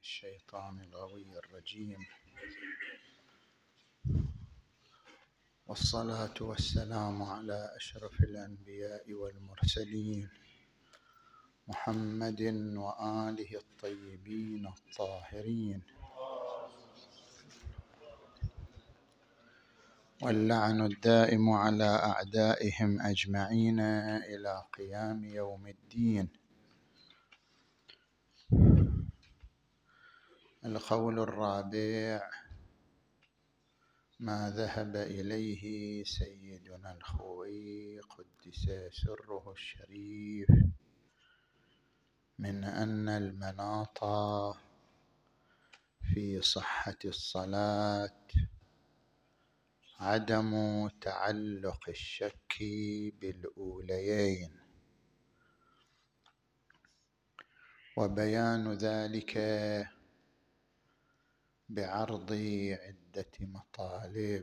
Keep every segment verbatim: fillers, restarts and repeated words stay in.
الشيطان الغوي الرجيم، والصلاة والسلام على أشرف الأنبياء والمرسلين محمد وآله الطيبين الطاهرين، واللعن الدائم على أعدائهم أجمعين إلى قيام يوم الدين. القول الرابع ما ذهب إليه سيدنا الخوئي قدس سره الشريف من أن المناط في صحة الصلاة عدم تعلق الشك بالأوليين، وبيان ذلك بعرض عدة مطالب.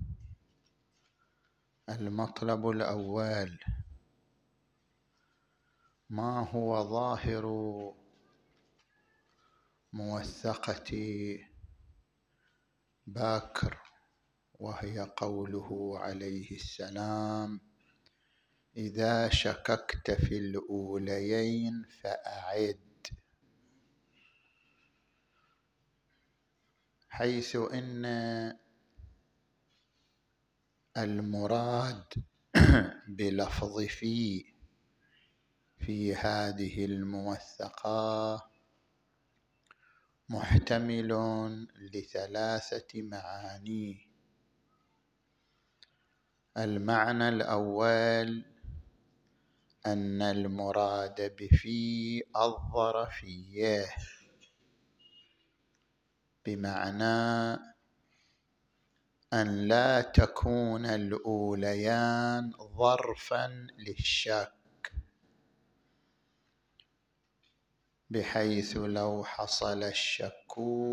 المطلب الأول: ما هو ظاهر موثقة باكر، وهي قوله عليه السلام: إذا شككت في الأوليين فأعد، حيث إن المراد بلفظ في في هذه الموثقة محتمل لثلاثة معاني. المعنى الأول أن المراد بفي الظرفية، بمعنى أن لا تكون الأوليان ظرفا للشك، بحيث لو حصل الشك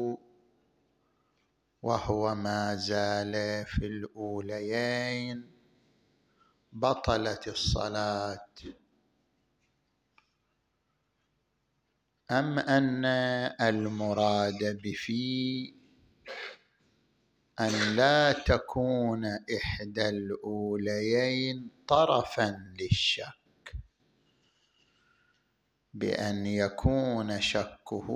وهو ما زال في الأوليين بطلت الصلاة. أم أن المراد بفي أن لا تكون إحدى الأوليين طرفا للشك، بأن يكون شكه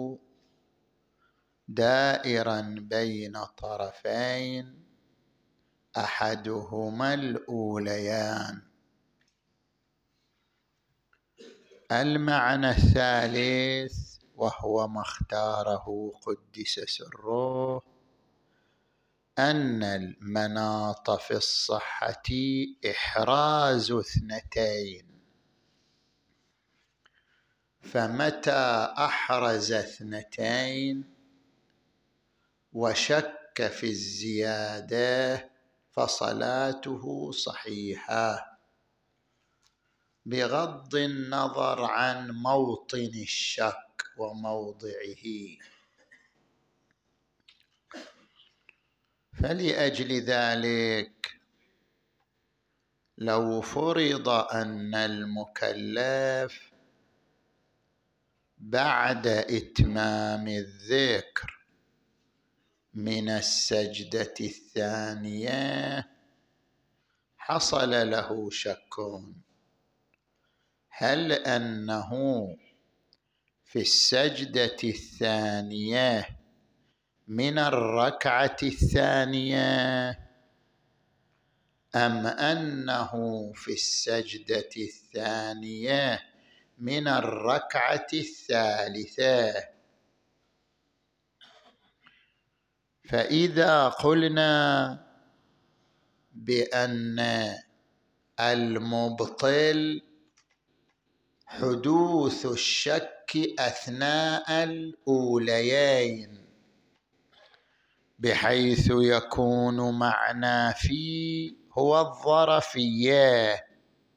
دائرا بين طرفين أحدهما الأوليان. المعنى الثالث وهو ما اختاره قدس سره أن المناط في الصحة إحراز اثنتين، فمتى أحرز اثنتين وشك في الزيادة فصلاته صحيحة، بغض النظر عن موطن الشك وموضعه. فلأجل ذلك لو فرض أن المكلف بعد إتمام الذكر من السجدة الثانية حصل له شك، هل أنه في السجدة الثانية من الركعة الثانية أم أنه في السجدة الثانية من الركعة الثالثة؟ فإذا قلنا بأن المبطل حدوث الشك أثناء الأوليين، بحيث يكون معنى في هو الظرفية،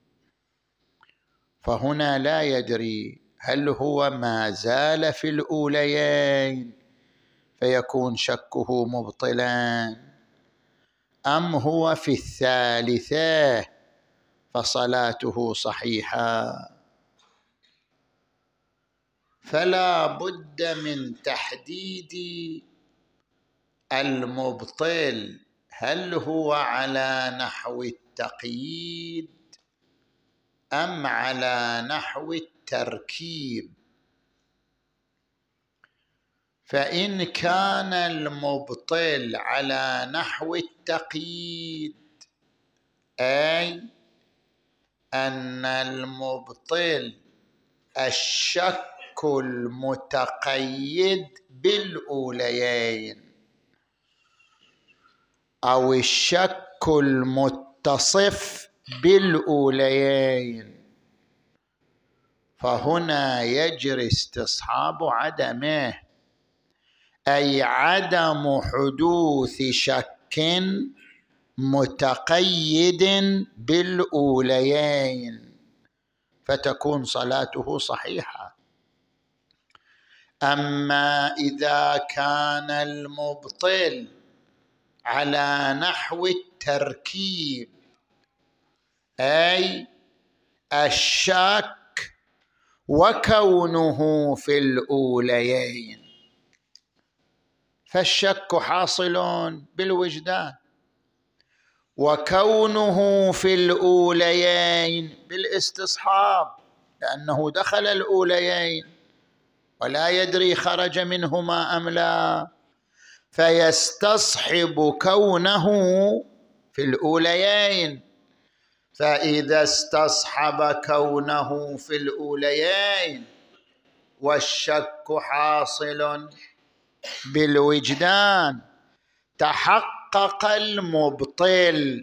فهنا لا يدري هل هو ما زال في الأوليين فيكون شكه مبطلا، أم هو في الثالثة فصلاته صحيحة. فلا بد من تحديد المبطل، هل هو على نحو التقييد أم على نحو التركيب. فإن كان المبطل على نحو التقييد، أي أن المبطل الشك المتقيد بالأوليين أو الشك المتصف بالأوليين، فهنا يجري استصحاب عدمه، أي عدم حدوث شك متقيد بالأوليين، فتكون صلاته صحيحة. أما إذا كان المبطل على نحو التركيب، أي الشك وكونه في الأوليين، فالشك حاصل بالوجدان، وكونه في الأوليين بالاستصحاب، لأنه دخل الأوليين ولا يدري خرج منهما أم لا، فيستصحب كونه في الأوليين. فإذا استصحب كونه في الأوليين والشك حاصل بالوجدان، تحقق المبطل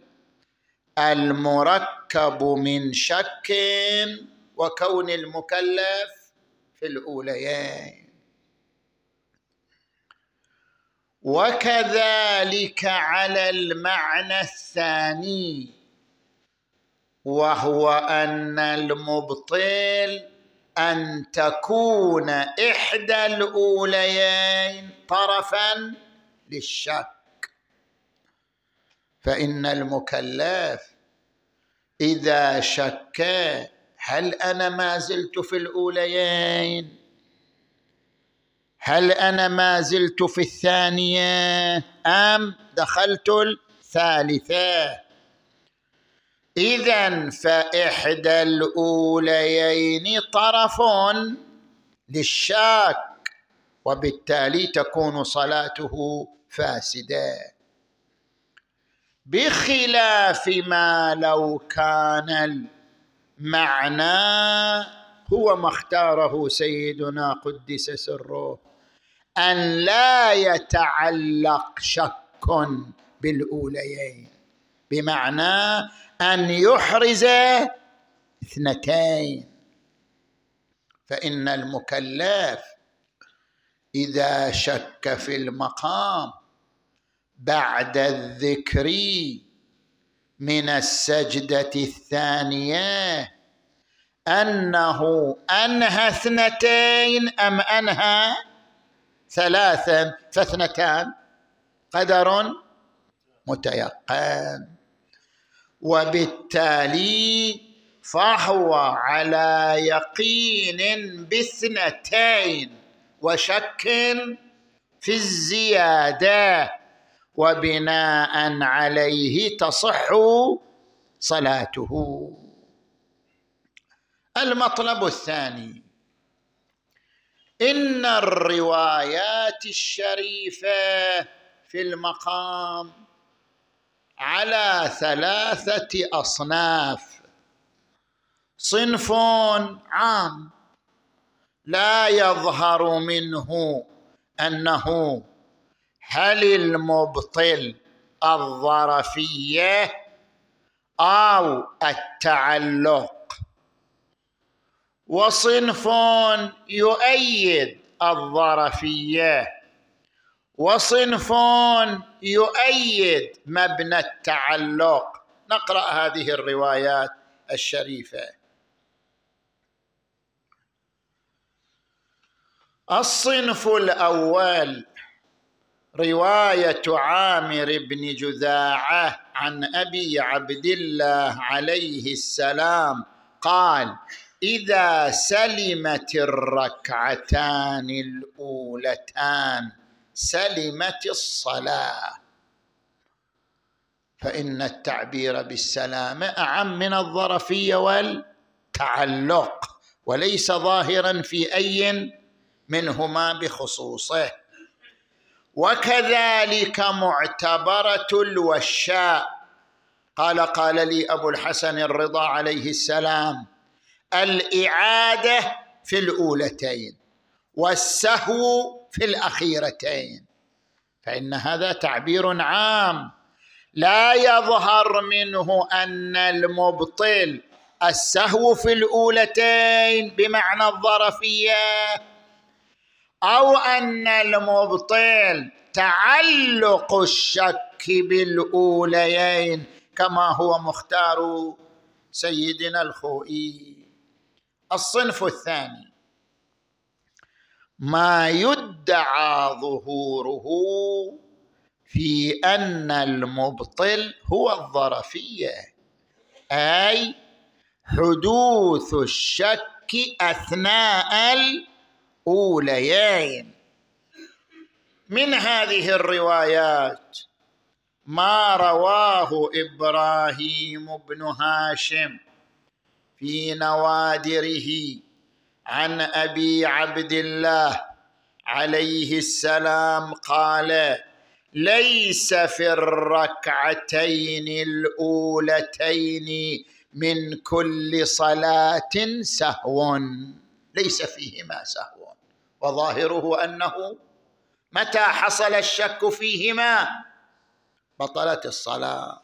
المركب من شك وكون المكلف في الأوليين. وكذلك على المعنى الثاني، وهو أن المبطل أن تكون إحدى الأوليين طرفا للشك. فإن المكلف إذا شك هل أنا ما زلت في الأوليين، هل أنا ما زلت في الثانية أم دخلت الثالثة، إذن فإحدى الأوليين طرف للشك، وبالتالي تكون صلاته فاسدة، بخلاف ما لو كان المعنى هو ما اختاره سيدنا قدس سره، أن لا يتعلق شك بالأوليين، بمعنى أن يحرز اثنتين. فإن المكلف إذا شك في المقام بعد الذكر من السجدة الثانية أنه أنهى اثنتين أم أنهى ثلاثا، فاثنتان قدر متيقن، وبالتالي فهو على يقين باثنتين وشك في الزيادة، وبناء عليه تصح صلاته. المطلب الثاني، إن الروايات الشريفة في المقام على ثلاثة أصناف. صنف عام لا يظهر منه أنه هل المبطل الظرفية أو التعلق، وصنف يؤيد الظرفية، وصنف يؤيد مبنى التعلق. نقرأ هذه الروايات الشريفة. الصنف الأول رواية عامر بن جذاعة عن أبي عبد الله عليه السلام قال: إذا سلمت الركعتان الأولتان سلمت الصلاة، فإن التعبير بالسلامة أعم من الظرفية والتعلق، وليس ظاهرا في أي منهما بخصوصه. وكذلك معتبرة الوشاء. قال قال لي أبو الحسن الرضا عليه السلام: الإعادة في الأولتين والسهو في الأخيرتين، فإن هذا تعبير عام لا يظهر منه أن المبطل السهو في الأولتين بمعنى الظرفية، أو أن المبطل تعلق الشك بالأوليين كما هو مختار سيدنا الخوئي. الصنف الثاني ما يدعى ظهوره في أن المبطل هو الظرفية، أي حدوث الشك أثناء الأوليين. من هذه الروايات ما رواه إبراهيم بن هاشم في نوادره عن أبي عبد الله عليه السلام قال: ليس في الركعتين الأولتين من كل صلاة سهو، ليس فيهما سهو، وظاهره أنه متى حصل الشك فيهما بطلت الصلاة.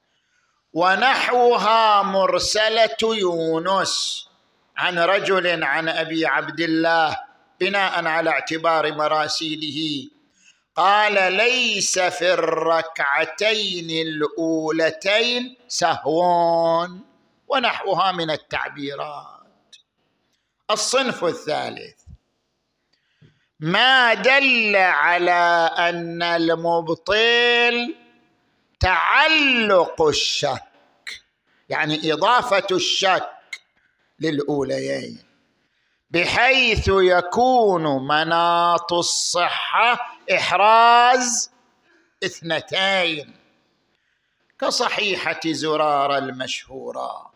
ونحوها مرسلة يونس عن رجل عن أبي عبد الله بناء على اعتبار مراسيله قال: ليس في الركعتين الأولتين سهو، ونحوها من التعبيرات. الصنف الثالث ما دل على أن المبطل تعلق الشك، يعني إضافة الشك للأوليين، بحيث يكون مناط الصحة إحراز اثنتين، كصحيحة زرار المشهورة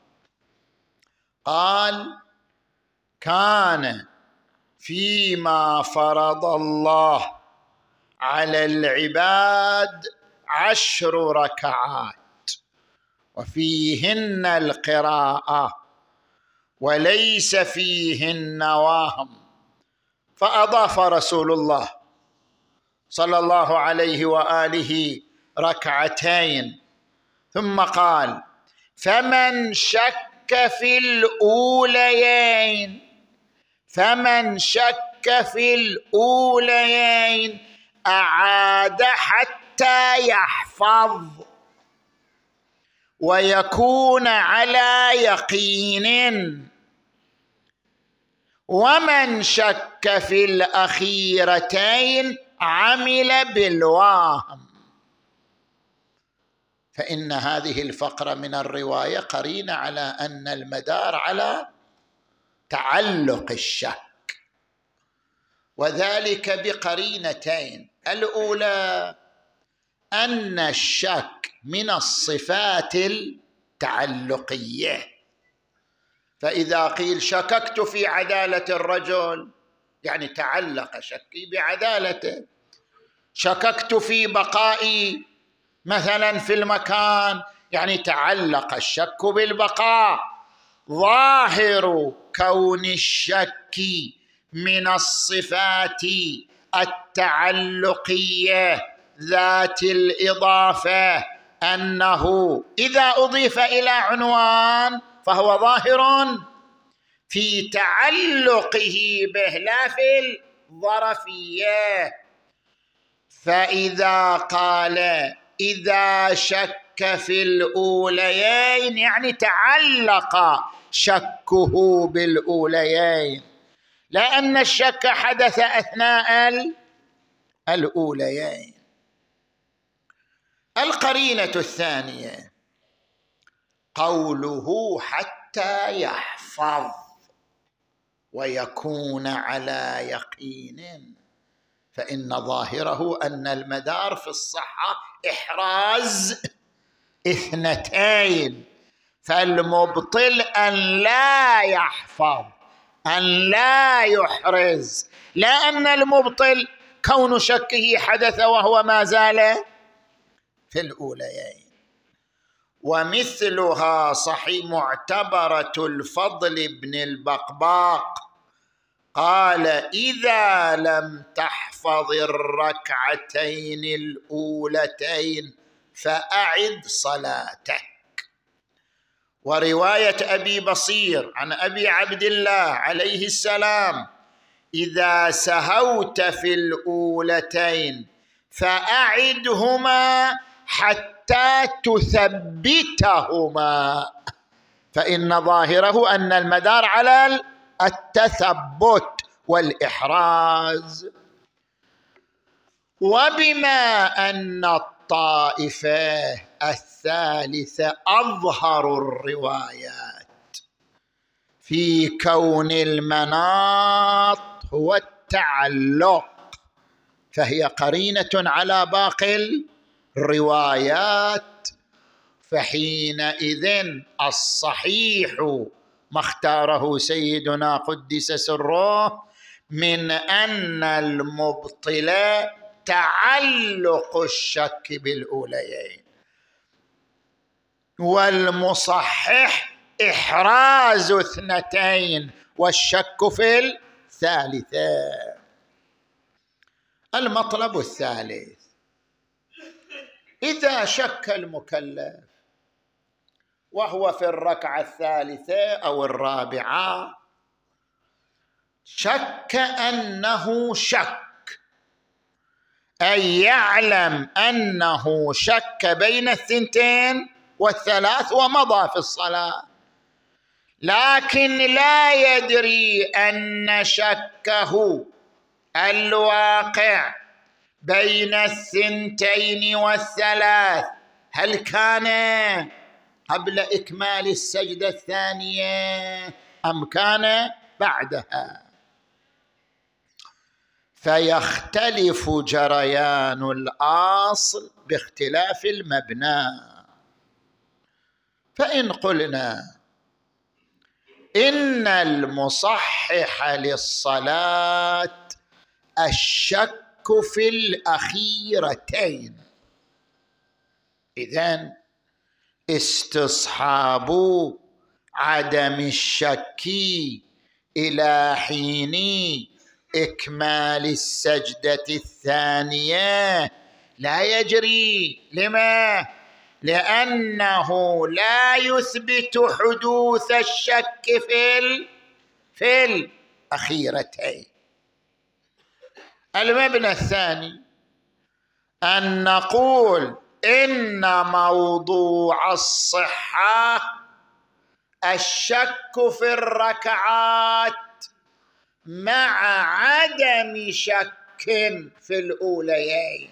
قال: كان فيما فرض الله على العباد عشر ركعات وفيهن القراءة وليس فيهن وهم، فأضاف رسول الله صلى الله عليه وآله ركعتين، ثم قال: فمن شك في الأوليين فمن شك في الأوليين أعاد حتى يحفظ ويكون على يقين، ومن شك في الأخيرتين عمل بالوهم. فإن هذه الفقرة من الرواية قرينة على أن المدار على تعلق الشك، وذلك بقرينتين: الأولى أن الشك من الصفات التعلقية، فإذا قيل شككت في عدالة الرجل يعني تعلق شكي بعدالته، شككت في بقائي مثلا في المكان يعني تعلق الشك بالبقاء. ظاهر كون الشك من الصفات التعلقية ذات الإضافة أنه إذا أضيف إلى عنوان فهو ظاهر في تعلقه به لا في الظرفية. فإذا قال إذا شك في الأوليين يعني تعلق شكه بالأوليين، لأن الشك حدث أثناء الأوليين. القرينة الثانية قوله حتى يحفظ، ويكون على يقين، فإن ظاهره أن المدار في الصحة إحراز اثنتين، فالمبطل أن لا يحفظ، أن لا يحرز، لا أن المبطل كون شكه حدث وهو ما زال في الأوليين. ومثلها صحيح معتبرة الفضل بن البقباق قال: إذا لم تحفظ الركعتين الأولتين فأعد صلاتك. ورواية أبي بصير عن أبي عبد الله عليه السلام: إذا سهوت في الأولتين فأعدهما حتى تثبتهما، فإن ظاهره أن المدار على التثبت والإحراز. وبما أن الطائفة الثالثة أظهر الروايات في كون المناط هو التعلق، فهي قرينة على باقي الروايات، فحينئذ الصحيح ما اختاره سيدنا قدس سره من أن المبطل تعلق الشك بالأوليين، والمصحح إحراز اثنتين والشك في الثالثة. المطلب الثالث: إذا شك المكلف وهو في الركعة الثالثة أو الرابعة، شك أنه شك، أي يعلم أنه شك بين الثنتين والثلاث ومضى في الصلاة، لكن لا يدري أن شكه الواقع بين الثنتين والثلاث هل كان قبل إكمال السجدة الثانية أم كان بعدها، فيختلف جريان الأصل باختلاف المبنى. فإن قلنا إن المصحح للصلاة الشك في الأخيرتين، إذن استصحاب عدم الشك إلى حين إكمال السجدة الثانية لا يجري. لما؟ لأنه لا يثبت حدوث الشك في في الأخيرتين. المبنى الثاني أن نقول إن موضوع الصحة الشك في الركعات مع عدم شك في الأوليين،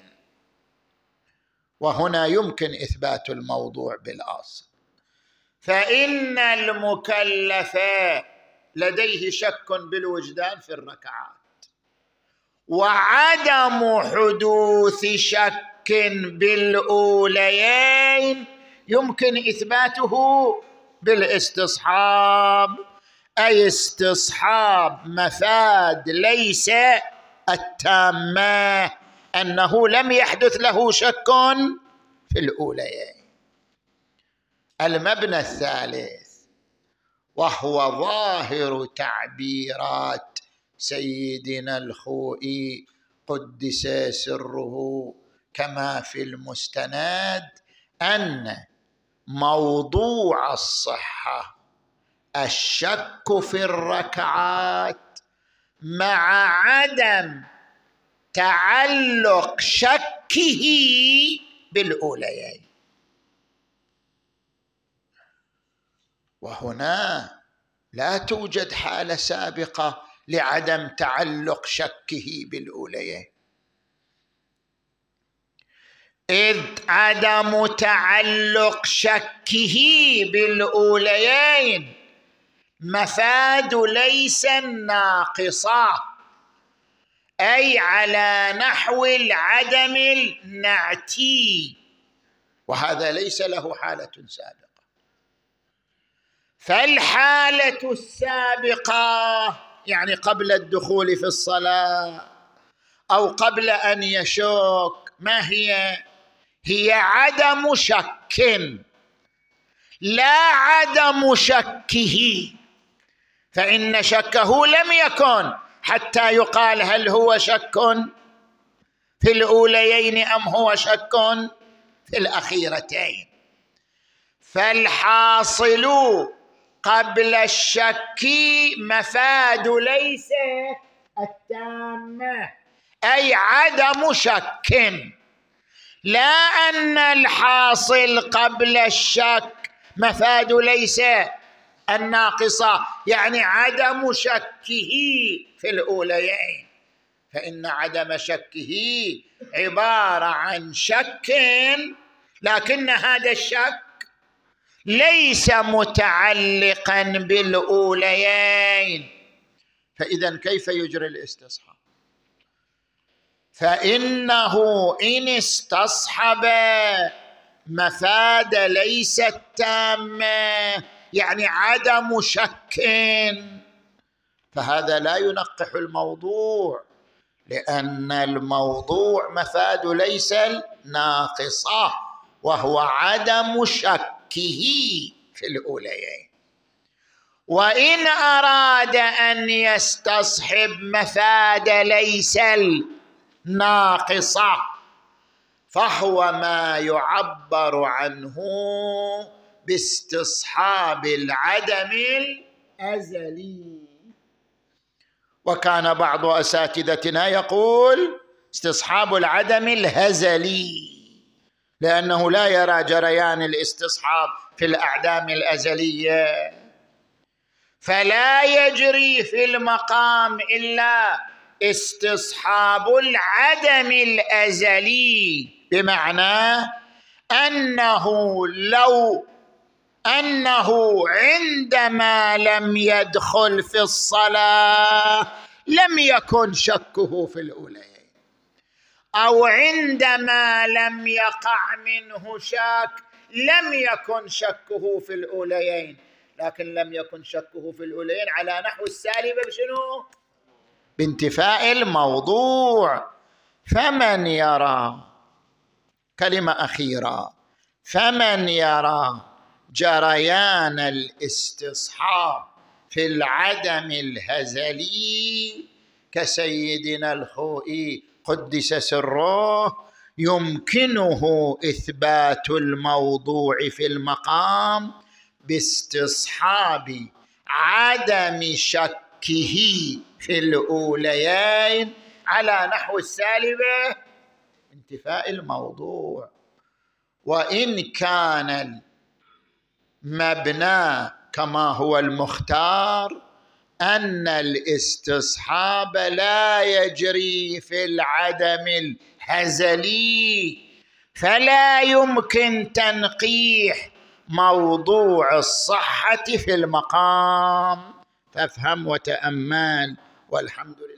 وهنا يمكن إثبات الموضوع بالأصل، فإن المكلف لديه شك بالوجدان في الركعات، وعدم حدوث شك بالأوليين يمكن إثباته بالاستصحاب، أي استصحاب مفاد ليس التامة، أنه لم يحدث له شك في الأوليين. المبنى الثالث وهو ظاهر تعبيرات سيدنا الخوئي قدس سره كما في المستند، أن موضوع الصحة الشك في الركعات مع عدم تعلق شكه بالأوليين، وهنا لا توجد حالة سابقة لعدم تعلق شكه بالأوليين، إذ عدم تعلق شكه بالأوليين مفاد ليس الناقصة، أي على نحو العدم النعتي، وهذا ليس له حالة سابقة. فالحالة السابقة يعني قبل الدخول في الصلاة أو قبل أن يشك، ما هي؟ هي عدم شك، لا عدم شكه، فإن شكه لم يكن حتى يقال هل هو شك في الأوليين أم هو شك في الأخيرتين. فالحاصل قبل الشك مفاد ليس التامة، أي عدم شك، لا أن الحاصل قبل الشك مفاد ليس الناقصة، يعني عدم شكه في الأوليين، فإن عدم شكه عبارة عن شك، لكن هذا الشك ليس متعلقا بالأوليين. فإذا كيف يجري الاستصحاب؟ فإنه إن استصحب مفاد ليس التامة، يعني عدم شك، فهذا لا ينقح الموضوع، لأن الموضوع مفاد ليس الناقصة، وهو عدم شكه في الأوليين. وإن أراد أن يستصحب مفاد ليس الناقصة فهو ما يعبر عنه باستصحاب العدم الأزلي. وكان بعض أساتذتنا يقول استصحاب العدم الهزلي، لأنه لا يرى جريان الاستصحاب في الأعدام الأزلية، فلا يجري في المقام إلا استصحاب العدم الأزلي، بمعنى أنه لو أنه عندما لم يدخل في الصلاة لم يكن شكه في الأوليين، أو عندما لم يقع منه شك لم يكن شكه في الأوليين، لكن لم يكن شكه في الأوليين على نحو السالبة بشنو؟ بانتفاء الموضوع. فمن يرى، كلمة أخيرة، فمن يرى جريان الاستصحاب في العدم الهزلي كسيدنا الخوئي قدس سره، يمكنه إثبات الموضوع في المقام باستصحاب عدم شكه في الأوليين على نحو السالبة انتفاء الموضوع. وإن كان المبنى كما هو المختار أن الاستصحاب لا يجري في العدم الهزلي، فلا يمكن تنقيح موضوع الصحة في المقام. فافهم وتأمل، والحمد لله.